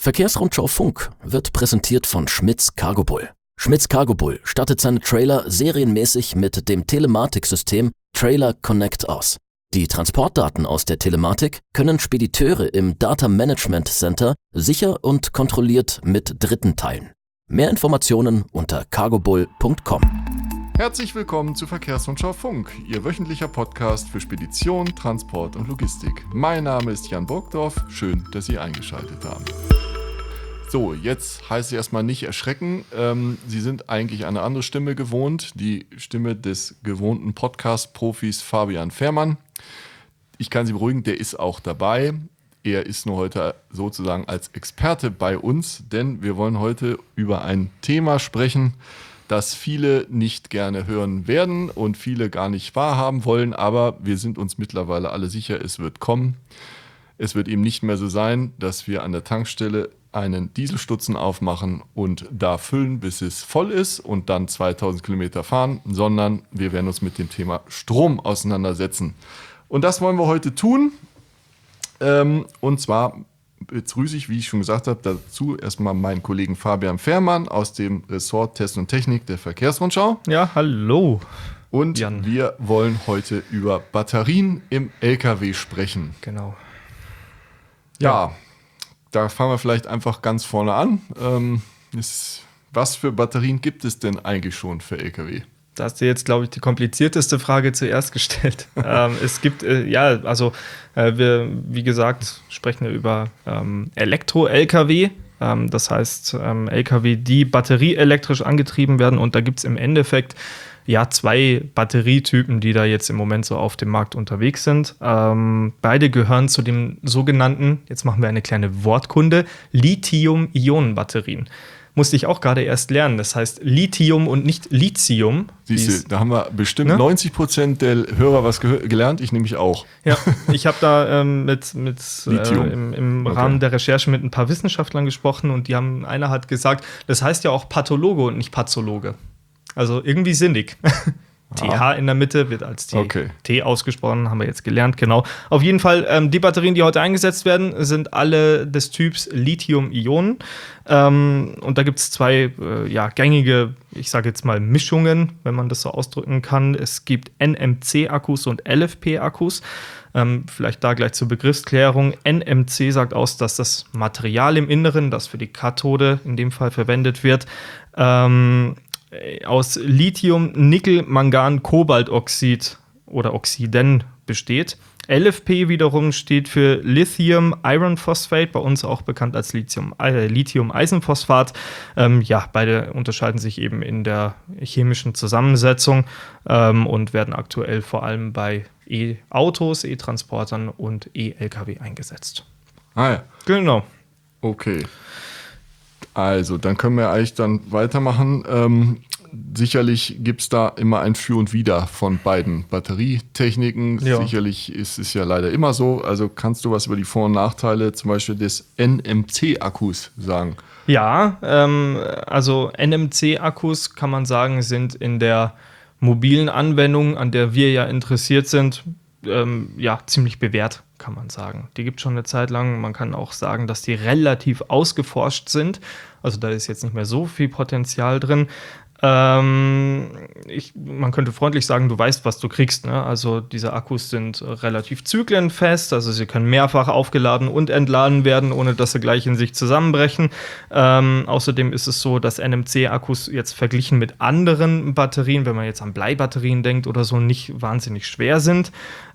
Verkehrsrundschau Funk wird präsentiert von Schmitz Cargo Bull. Schmitz Cargo Bull stattet seine Trailer serienmäßig mit dem Telematiksystem Trailer Connect aus. Die Transportdaten aus der Telematik können Spediteure im Data Management Center sicher und kontrolliert mit Dritten teilen. Mehr Informationen unter cargobull.com. Herzlich willkommen zu Verkehrsrundschau Funk, Ihr wöchentlicher Podcast für Spedition, Transport und Logistik. Mein Name ist Jan Burgdorf, schön, dass Sie eingeschaltet haben. So, jetzt heißt es erstmal nicht erschrecken. Sie sind eigentlich eine andere Stimme gewohnt, die Stimme des gewohnten Podcast-Profis Fabian Fährmann. Ich kann Sie beruhigen, der ist auch dabei. Er ist nur heute sozusagen als Experte bei uns, denn wir wollen heute über ein Thema sprechen, das viele nicht gerne hören werden und viele gar nicht wahrhaben wollen, aber wir sind uns mittlerweile alle sicher, es wird kommen. Es wird eben nicht mehr so sein, dass wir an der Tankstelle einen Dieselstutzen aufmachen und da füllen, bis es voll ist und dann 2000 Kilometer fahren, sondern wir werden uns mit dem Thema Strom auseinandersetzen. Und das wollen wir heute tun. Und zwar begrüße ich, wie ich schon gesagt habe, dazu erstmal meinen Kollegen Fabian Fährmann aus dem Ressort Test und Technik der Verkehrsrundschau. Ja, hallo. Und Jan. Wir wollen heute über Batterien im LKW sprechen. Genau. Ja, da fangen wir vielleicht einfach ganz vorne an. Was für Batterien gibt es denn eigentlich schon für LKW? Da hast du jetzt, glaube ich, die komplizierteste Frage zuerst gestellt. Es gibt, wir, wie gesagt, sprechen ja über Elektro-LKW. Das heißt, LKW, die batterieelektrisch angetrieben werden. Und da gibt es im Endeffekt zwei Batterietypen, die da jetzt im Moment so auf dem Markt unterwegs sind. Beide gehören zu dem sogenannten, jetzt machen wir eine kleine Wortkunde, Lithium-Ionen-Batterien. Musste ich auch gerade erst lernen. Das heißt Lithium und nicht Lithium. Siehst du, da haben wir bestimmt 90% der Hörer was gelernt. Ich nämlich auch. Ja, ich habe da im Rahmen der Recherche mit ein paar Wissenschaftlern gesprochen und einer hat gesagt, das heißt ja auch Pathologe und nicht Pathologe. Also irgendwie sinnig. TH in der Mitte wird als T ausgesprochen, haben wir jetzt gelernt, genau. Auf jeden Fall, die Batterien, die heute eingesetzt werden, sind alle des Typs Lithium-Ionen. Und da gibt es zwei gängige, ich sage jetzt mal Mischungen, wenn man das so ausdrücken kann. Es gibt NMC-Akkus und LFP-Akkus. Vielleicht da gleich zur Begriffsklärung. NMC sagt aus, dass das Material im Inneren, das für die Kathode in dem Fall verwendet wird, aus Lithium, Nickel, Mangan, Kobaltoxid oder Oxiden besteht. LFP wiederum steht für Lithium Iron Phosphate, bei uns auch bekannt als Lithium-Eisenphosphat. Beide unterscheiden sich eben in der chemischen Zusammensetzung und werden aktuell vor allem bei E-Autos, E-Transportern und E-Lkw eingesetzt. Ah ja. Genau. Okay. Also, dann können wir eigentlich dann weitermachen. Sicherlich gibt es da immer ein Für und Wider von beiden Batterietechniken. Ja. Sicherlich ist es ja leider immer so. Also kannst du was über die Vor- und Nachteile zum Beispiel des NMC-Akkus sagen? Ja, also NMC-Akkus kann man sagen, sind in der mobilen Anwendung, an der wir ja interessiert sind, ziemlich bewährt, kann man sagen. Die gibt es schon eine Zeit lang. Man kann auch sagen, dass die relativ ausgeforscht sind. Also da ist jetzt nicht mehr so viel Potenzial drin. Man könnte freundlich sagen, du weißt, was du kriegst. Ne? Also diese Akkus sind relativ zyklenfest, also sie können mehrfach aufgeladen und entladen werden, ohne dass sie gleich in sich zusammenbrechen. Außerdem ist es so, dass NMC-Akkus jetzt verglichen mit anderen Batterien, wenn man jetzt an Bleibatterien denkt oder so, nicht wahnsinnig schwer sind.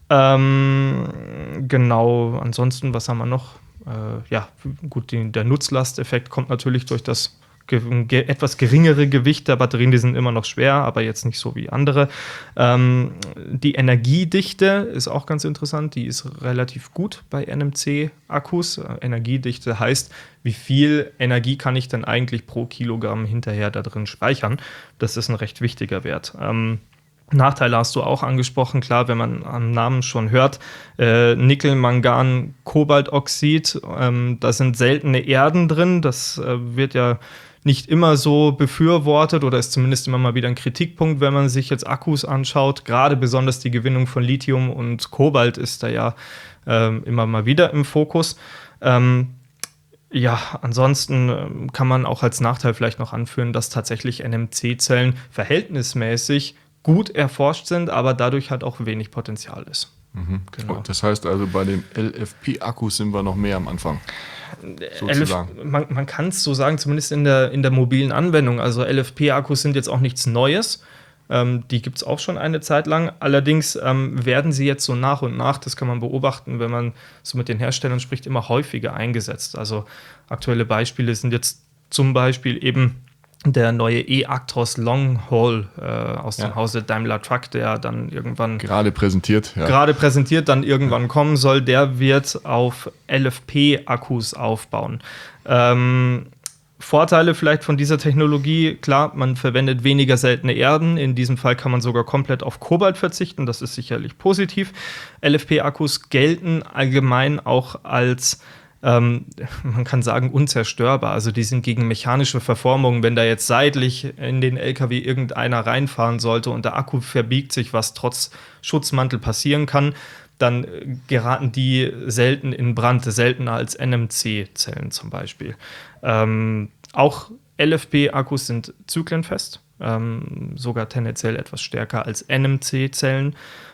Genau, ansonsten, was haben wir noch? Der Nutzlasteffekt kommt natürlich durch das etwas geringere Gewicht der Batterien, die sind immer noch schwer, aber jetzt nicht so wie andere. Die Energiedichte ist auch ganz interessant, die ist relativ gut bei NMC-Akkus. Energiedichte heißt, wie viel Energie kann ich denn eigentlich pro Kilogramm hinterher da drin speichern? Das ist ein recht wichtiger Wert. Nachteile hast du auch angesprochen, klar, wenn man am Namen schon hört, Nickel, Mangan, Kobaltoxid, da sind seltene Erden drin, das wird ja nicht immer so befürwortet oder ist zumindest immer mal wieder ein Kritikpunkt, wenn man sich jetzt Akkus anschaut. Gerade besonders die Gewinnung von Lithium und Kobalt ist da ja immer mal wieder im Fokus. Ja, ansonsten kann man auch als Nachteil vielleicht noch anführen, dass tatsächlich NMC-Zellen verhältnismäßig gut erforscht sind, aber dadurch halt auch wenig Potenzial ist. Genau. Das heißt also, bei dem LFP-Akku sind wir noch mehr am Anfang. Man kann es so sagen, zumindest in der mobilen Anwendung. Also LFP-Akkus sind jetzt auch nichts Neues. Die gibt es auch schon eine Zeit lang. Allerdings werden sie jetzt so nach und nach, das kann man beobachten, wenn man so mit den Herstellern spricht, immer häufiger eingesetzt. Also aktuelle Beispiele sind jetzt zum Beispiel eben der neue e-Actros Long Haul aus dem Hause Daimler Truck, der dann irgendwann gerade präsentiert, dann irgendwann kommen soll. Der wird auf LFP-Akkus aufbauen. Vorteile vielleicht von dieser Technologie, klar, man verwendet weniger seltene Erden. In diesem Fall kann man sogar komplett auf Kobalt verzichten. Das ist sicherlich positiv. LFP-Akkus gelten allgemein auch als, man kann sagen, unzerstörbar. Also die sind gegen mechanische Verformung. Wenn da jetzt seitlich in den LKW irgendeiner reinfahren sollte und der Akku verbiegt sich, was trotz Schutzmantel passieren kann, dann geraten die selten in Brand, seltener als NMC-Zellen zum Beispiel. Auch LFP-Akkus sind zyklenfest, sogar tendenziell etwas stärker als NMC-Zellen.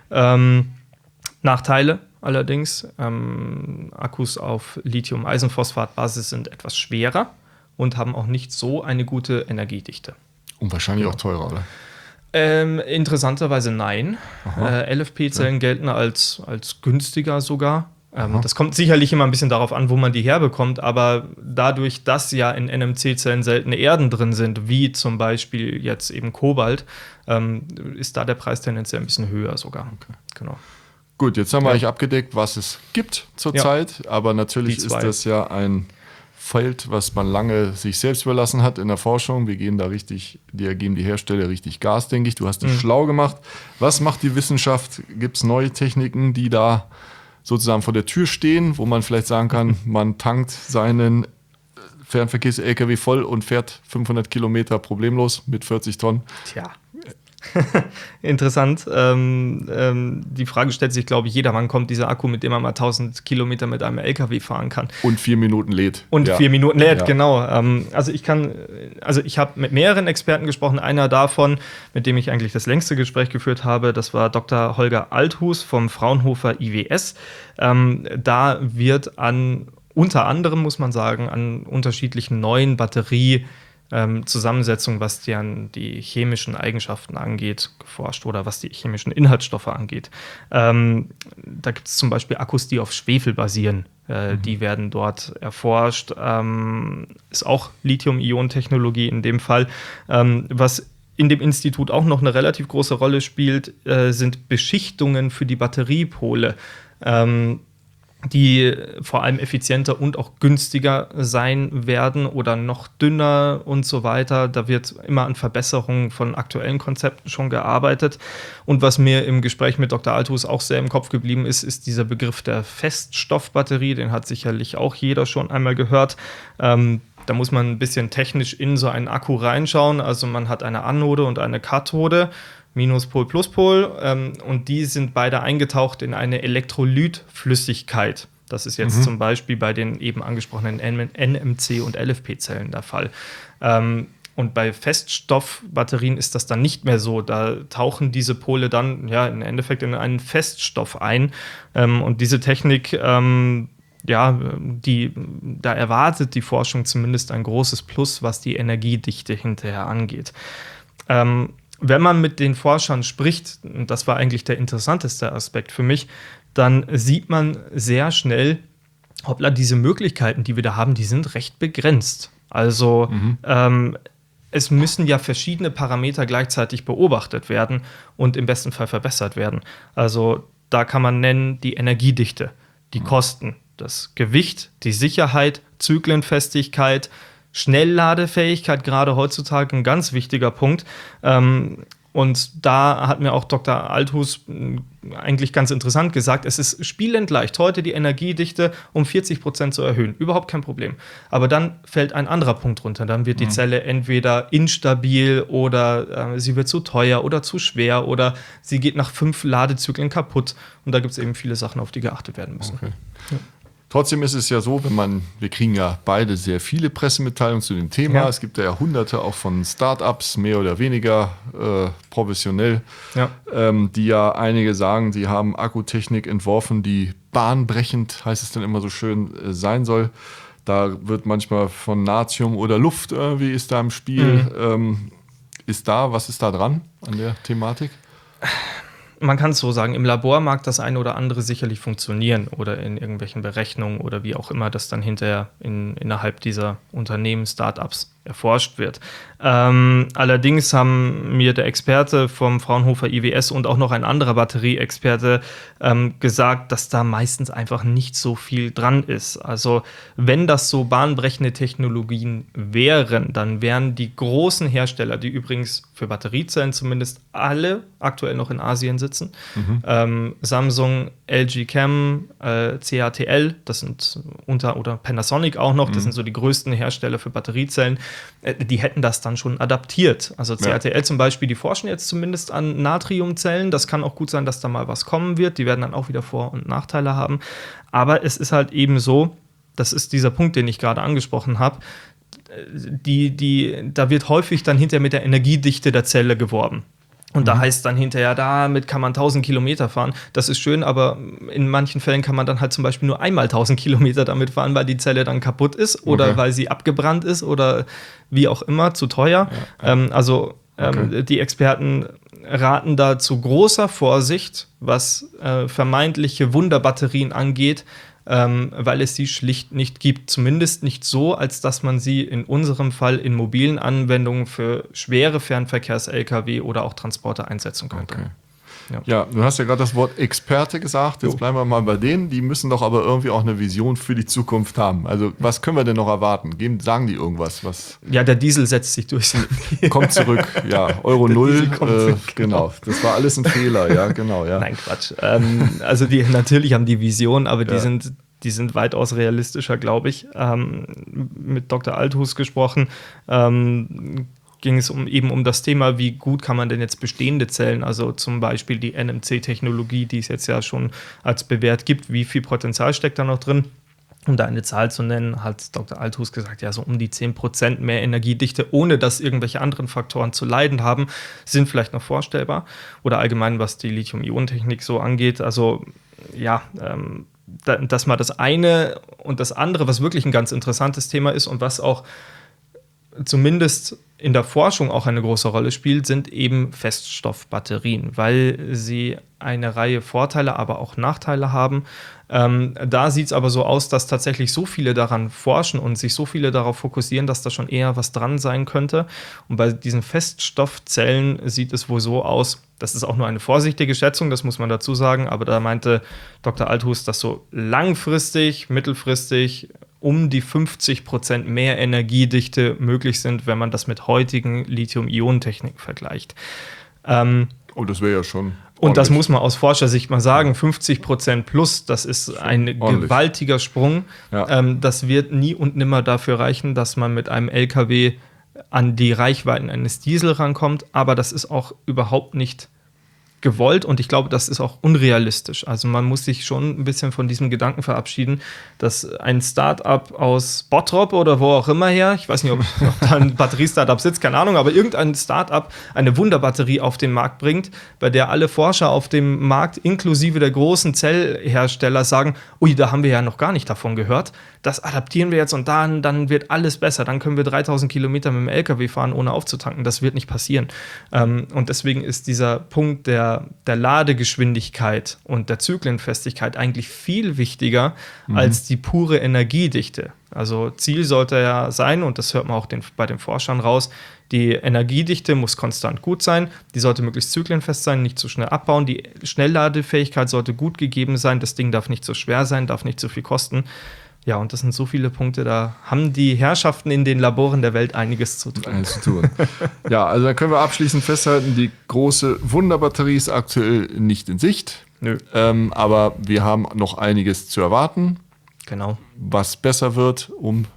Nachteile allerdings, Akkus auf Lithium-Eisenphosphat-Basis sind etwas schwerer und haben auch nicht so eine gute Energiedichte. Und wahrscheinlich auch teurer, oder? Interessanterweise nein. LFP-Zellen gelten als günstiger sogar. Das kommt sicherlich immer ein bisschen darauf an, wo man die herbekommt, aber dadurch, dass ja in NMC-Zellen seltene Erden drin sind, wie zum Beispiel jetzt eben Kobalt, ist da der Preis tendenziell ein bisschen höher sogar. Okay. Genau. Gut, jetzt haben wir eigentlich abgedeckt, was es gibt zurzeit, aber natürlich ist das ja ein Feld, was man lange sich selbst überlassen hat in der Forschung. Wir geben die Hersteller richtig Gas, denke ich. Du hast dich schlau gemacht. Was macht die Wissenschaft? Gibt es neue Techniken, die da sozusagen vor der Tür stehen, wo man vielleicht sagen kann, man tankt seinen Fernverkehrs-LKW voll und fährt 500 Kilometer problemlos mit 40 Tonnen? Tja. Interessant. Die Frage stellt sich, glaube ich, jeder. Wann kommt dieser Akku, mit dem man mal 1000 Kilometer mit einem LKW fahren kann? Und 4 Minuten lädt. Und 4 Minuten lädt, genau. Also ich habe mit mehreren Experten gesprochen. Einer davon, mit dem ich eigentlich das längste Gespräch geführt habe, das war Dr. Holger Althus vom Fraunhofer IWS. Da wird unter anderem, muss man sagen, an unterschiedlichen neuen Batteriezusammensetzungen, was die chemischen Eigenschaften angeht, geforscht oder was die chemischen Inhaltsstoffe angeht. Da gibt es zum Beispiel Akkus, die auf Schwefel basieren. Die werden dort erforscht. Ist auch Lithium-Ionen-Technologie in dem Fall. Was in dem Institut auch noch eine relativ große Rolle spielt, sind Beschichtungen für die Batteriepole, die vor allem effizienter und auch günstiger sein werden oder noch dünner und so weiter. Da wird immer an Verbesserungen von aktuellen Konzepten schon gearbeitet. Und was mir im Gespräch mit Dr. Althus auch sehr im Kopf geblieben ist, ist dieser Begriff der Feststoffbatterie. Den hat sicherlich auch jeder schon einmal gehört. Da muss man ein bisschen technisch in so einen Akku reinschauen. Also man hat eine Anode und eine Kathode, Minuspol, Pluspol, und die sind beide eingetaucht in eine Elektrolytflüssigkeit. Das ist jetzt zum Beispiel bei den eben angesprochenen NMC- und LFP-Zellen der Fall. Und bei Feststoffbatterien ist das dann nicht mehr so. Da tauchen diese Pole dann im Endeffekt in einen Feststoff ein. Und diese Technik, da erwartet die Forschung zumindest ein großes Plus, was die Energiedichte hinterher angeht. Wenn man mit den Forschern spricht, und das war eigentlich der interessanteste Aspekt für mich, dann sieht man sehr schnell, hoppla, diese Möglichkeiten, die wir da haben, die sind recht begrenzt. Also es müssen ja verschiedene Parameter gleichzeitig beobachtet werden und im besten Fall verbessert werden. Also da kann man nennen die Energiedichte, die Kosten, das Gewicht, die Sicherheit, Zyklenfestigkeit, Schnellladefähigkeit, gerade heutzutage ein ganz wichtiger Punkt. Und da hat mir auch Dr. Althus eigentlich ganz interessant gesagt, es ist spielend leicht, heute die Energiedichte um 40% zu erhöhen. Überhaupt kein Problem. Aber dann fällt ein anderer Punkt runter. Dann wird die Zelle entweder instabil oder sie wird zu teuer oder zu schwer oder sie geht nach 5 Ladezyklen kaputt. Und da gibt es eben viele Sachen, auf die geachtet werden müssen. Okay. Trotzdem ist es ja so, wir kriegen ja beide sehr viele Pressemitteilungen zu dem Thema. Ja. Es gibt ja hunderte auch von Startups, mehr oder weniger professionell, die ja einige sagen, sie haben Akkutechnik entworfen, die bahnbrechend, heißt es dann immer so schön, sein soll. Da wird manchmal von Natrium oder Luft irgendwie ist da im Spiel. Was ist da dran an der Thematik? Man kann es so sagen, im Labor mag das eine oder andere sicherlich funktionieren oder in irgendwelchen Berechnungen oder wie auch immer das dann hinterher innerhalb dieser Unternehmen, Startups erforscht wird. Allerdings haben mir der Experte vom Fraunhofer IWS und auch noch ein anderer Batterieexperte gesagt, dass da meistens einfach nicht so viel dran ist. Also wenn das so bahnbrechende Technologien wären, dann wären die großen Hersteller, die übrigens für Batteriezellen zumindest alle aktuell noch in Asien sitzen, Samsung, LG Chem, CATL, das sind oder Panasonic auch noch, das sind so die größten Hersteller für Batteriezellen, die hätten das dann schon adaptiert. Also CATL zum Beispiel, die forschen jetzt zumindest an Natriumzellen. Das kann auch gut sein, dass da mal was kommen wird. Die werden dann auch wieder Vor- und Nachteile haben. Aber es ist halt eben so, das ist dieser Punkt, den ich gerade angesprochen habe, da wird häufig dann hinterher mit der Energiedichte der Zelle geworben. Und da heißt dann hinterher, damit kann man 1000 Kilometer fahren. Das ist schön, aber in manchen Fällen kann man dann halt zum Beispiel nur einmal 1000 Kilometer damit fahren, weil die Zelle dann kaputt ist oder weil sie abgebrannt ist oder wie auch immer, zu teuer. Die Experten raten da zu großer Vorsicht, was vermeintliche Wunderbatterien angeht, weil es sie schlicht nicht gibt. Zumindest nicht so, als dass man sie in unserem Fall in mobilen Anwendungen für schwere Fernverkehrs-Lkw oder auch Transporter einsetzen könnte. Okay. Ja, du hast ja gerade das Wort Experte gesagt. Jetzt bleiben wir mal bei denen. Die müssen doch aber irgendwie auch eine Vision für die Zukunft haben. Also was können wir denn noch erwarten? Sagen die irgendwas? Ja, der Diesel setzt sich durch. Kommt zurück, ja. Euro 0, genau. Das war alles ein Fehler, ja, genau. Ja. Nein, Quatsch. Also natürlich haben die Vision, aber die sind weitaus realistischer, glaube ich. Mit Dr. Althus gesprochen, ging es um das Thema, wie gut kann man denn jetzt bestehende Zellen, also zum Beispiel die NMC-Technologie, die es jetzt ja schon als bewährt gibt, wie viel Potenzial steckt da noch drin? Um da eine Zahl zu nennen, hat Dr. Althus gesagt, ja, so um die 10% mehr Energiedichte, ohne dass irgendwelche anderen Faktoren zu leiden haben, sind vielleicht noch vorstellbar. Oder allgemein, was die Lithium-Ionen-Technik so angeht. Also ja, dass mal das eine und das andere, was wirklich ein ganz interessantes Thema ist und was auch zumindest in der Forschung auch eine große Rolle spielt, sind eben Feststoffbatterien, weil sie eine Reihe Vorteile, aber auch Nachteile haben. Da sieht es aber so aus, dass tatsächlich so viele daran forschen und sich so viele darauf fokussieren, dass da schon eher was dran sein könnte. Und bei diesen Feststoffzellen sieht es wohl so aus, das ist auch nur eine vorsichtige Schätzung, das muss man dazu sagen, aber da meinte Dr. Althus, dass so langfristig, mittelfristig um die 50% mehr Energiedichte möglich sind, wenn man das mit heutigen Lithium-Ionen-Techniken vergleicht. Das wäre ja schon. Und das muss man aus Forschersicht mal sagen, 50% plus, das ist ein gewaltiger Sprung. Ja. Das wird nie und nimmer dafür reichen, dass man mit einem LKW an die Reichweiten eines Diesel rankommt, aber das ist auch überhaupt nicht gewollt und ich glaube, das ist auch unrealistisch. Also man muss sich schon ein bisschen von diesem Gedanken verabschieden, dass ein Start-up aus Bottrop oder wo auch immer her, ich weiß nicht, ob da ein Batterie-Startup sitzt, keine Ahnung, aber irgendein Start-up eine Wunderbatterie auf den Markt bringt, bei der alle Forscher auf dem Markt inklusive der großen Zellhersteller sagen, ui, da haben wir ja noch gar nicht davon gehört, das adaptieren wir jetzt und dann wird alles besser, dann können wir 3000 Kilometer mit dem LKW fahren, ohne aufzutanken. Das wird nicht passieren. Und deswegen ist dieser Punkt der Ladegeschwindigkeit und der Zyklenfestigkeit eigentlich viel wichtiger als die pure Energiedichte. Also Ziel sollte ja sein, und das hört man auch bei den Forschern raus, die Energiedichte muss konstant gut sein, die sollte möglichst zyklenfest sein, nicht zu schnell abbauen, die Schnellladefähigkeit sollte gut gegeben sein, das Ding darf nicht so schwer sein, darf nicht zu viel kosten. Ja, und das sind so viele Punkte, da haben die Herrschaften in den Laboren der Welt einiges zu tun. Ja, also da können wir abschließend festhalten, die große Wunderbatterie ist aktuell nicht in Sicht. Nö. Aber wir haben noch einiges zu erwarten. Genau. Was besser wird, um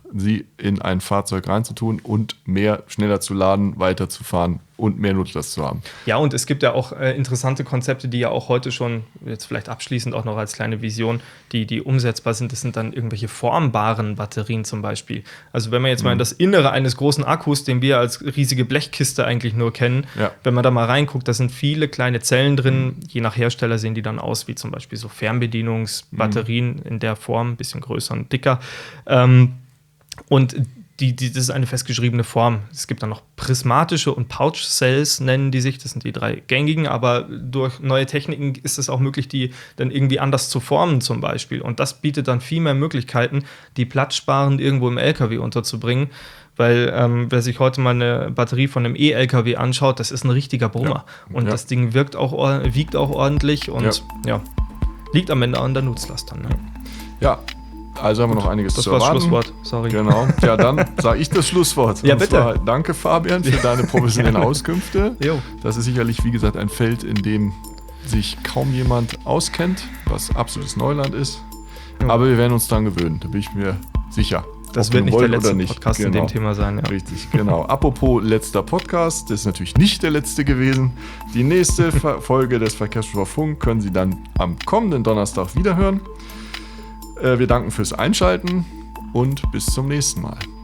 sie in ein Fahrzeug reinzutun und schneller zu laden, weiterzufahren und mehr Nutzlast zu haben. Ja, und es gibt ja auch interessante Konzepte, die ja auch heute schon, jetzt vielleicht abschließend auch noch als kleine Vision, die umsetzbar sind. Das sind dann irgendwelche formbaren Batterien zum Beispiel. Also wenn man jetzt mal in das Innere eines großen Akkus, den wir als riesige Blechkiste eigentlich nur kennen, wenn man da mal reinguckt, da sind viele kleine Zellen drin. Je nach Hersteller sehen die dann aus wie zum Beispiel so Fernbedienungsbatterien in der Form, ein bisschen größer und dicker. Und das ist eine festgeschriebene Form. Es gibt dann noch prismatische und Pouch-Cells, nennen die sich. Das sind die 3 gängigen, aber durch neue Techniken ist es auch möglich, die dann irgendwie anders zu formen zum Beispiel. Und das bietet dann viel mehr Möglichkeiten, die platzsparend irgendwo im LKW unterzubringen. Weil wer sich heute mal eine Batterie von einem E-LKW anschaut, das ist ein richtiger Brummer. Und das Ding wiegt auch ordentlich und liegt am Ende an der Nutzlast dann. Ne? Ja. Also haben wir noch einiges zu erwarten. Das war das Schlusswort, sorry. Genau, ja, dann sage ich das Schlusswort. Ja, und bitte. Zwar, danke, Fabian, für deine professionellen Auskünfte. Jo. Das ist sicherlich, wie gesagt, ein Feld, in dem sich kaum jemand auskennt, was absolutes Neuland ist. Jo. Aber wir werden uns daran gewöhnen, da bin ich mir sicher. Das wird nicht der letzte Podcast in dem Thema sein. Ja. Richtig, genau. Apropos letzter Podcast, das ist natürlich nicht der letzte gewesen. Die nächste Folge des Verkehrsschau Funk können Sie dann am kommenden Donnerstag wiederhören. Wir danken fürs Einschalten und bis zum nächsten Mal.